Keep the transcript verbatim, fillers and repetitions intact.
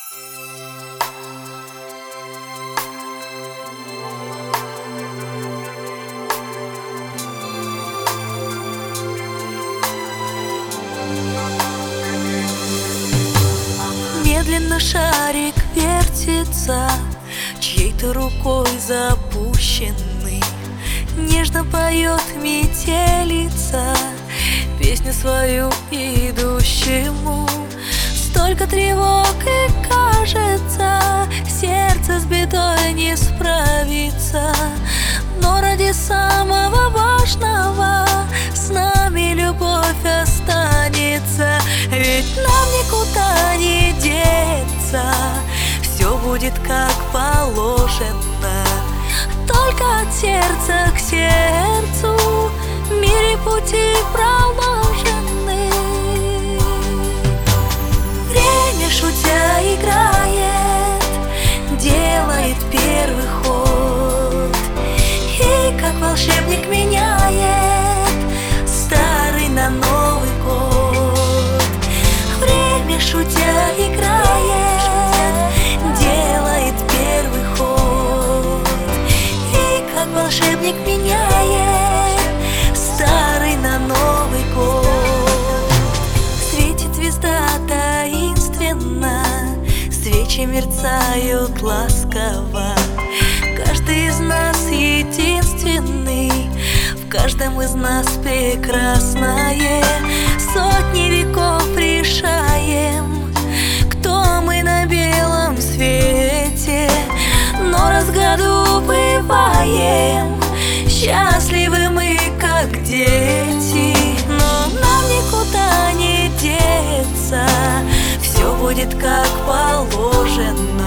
Медленно шарик вертится, чьей-то рукой запущенный. Нежно поет метелица песню свою идущему. Столько тревог, и кажется, сердце с бедой не справится. Но ради самого важного с нами любовь останется. Ведь нам никуда не деться, все будет как положено. Только от сердца к сердцу в мире пути проложены. Время, шутя, играет, делает первый ход, и как волшебник меняет старый на Новый год. Время, шутя, играет, делает первый ход, и как волшебник меняет старый на Новый год. Светит звезда таинственно, свечи мерцают ласково. Каждый из нас единственный, в каждом из нас прекрасное. Сотни веков решаем, кто мы на белом свете, но раз в году бываем счастливы мы, как дети. Но нам никуда не деться, все будет как положено.